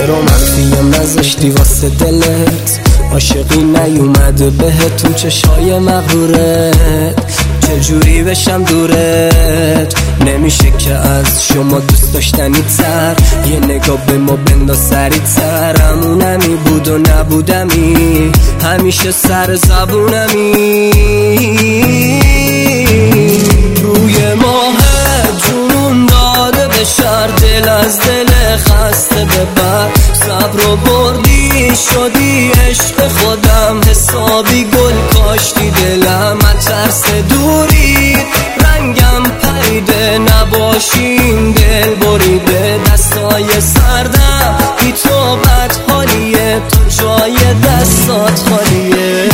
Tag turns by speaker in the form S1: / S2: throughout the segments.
S1: چرا مخفیم نذاشتی واسه دلت؟ عاشقی نیومده بهت تو چشای مغرورت، چجوری بشم دورت؟ نمیشه که از شما دوست داشتنی تر، یه نگاه به ما بنداز سریع تر. همونمی بود و نبودمی، همیشه سر زبونمی. روی ماه جنون داده به شر، دل از دل خسته ببر. صبر و بردی شدی عشق خودم، حسابی گل کاشتی دلم. از ترس دوری رنگم پریده، نباشین دل بریده. دستای سردم بی تو بد حالیه، تو جای دستات خالیه.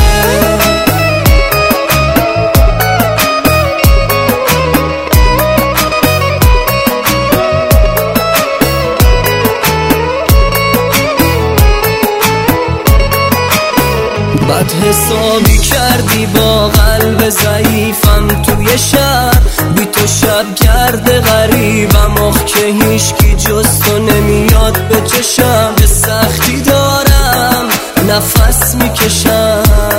S1: بد حسابی کردی با قلب ضعیفم توی شهر، بی تو شب کرده غریبم. آخ که هیچکی جز تو نمیاد به چشم، به سختی دارم نفس میکشم.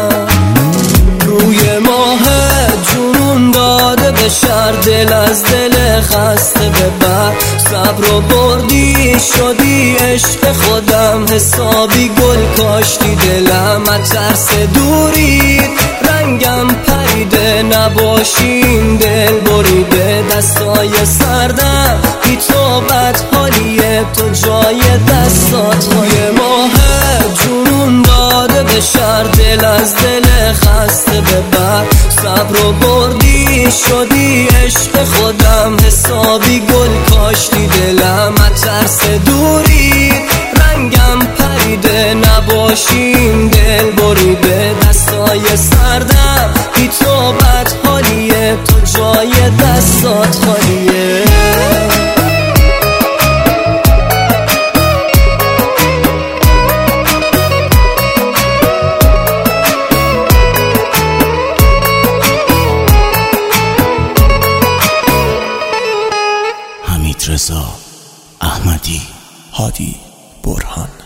S1: روی ماه جنون داده به شر، دل از دل خسته ببر. صبر و بردی شدی عشق خودم، حسابی گل کاشتی دلم. از ترس دوری رنگم پریده، نباشین دل بریده. دستای سردم بی تو بد حالیه، تو جای دستات خالیه. ماه جنون داده به شر، دل از دل خسته ببر. صبر و بردی شدی عشق خودم، حسابی گل کاشتی دلم. از ترس دوری رنگم پریده، نباشین دل بریده. دستای سردم بی تو بد حالیه، تو جای دستات خالیه.
S2: حمید رضا احمدی، هادی برهان.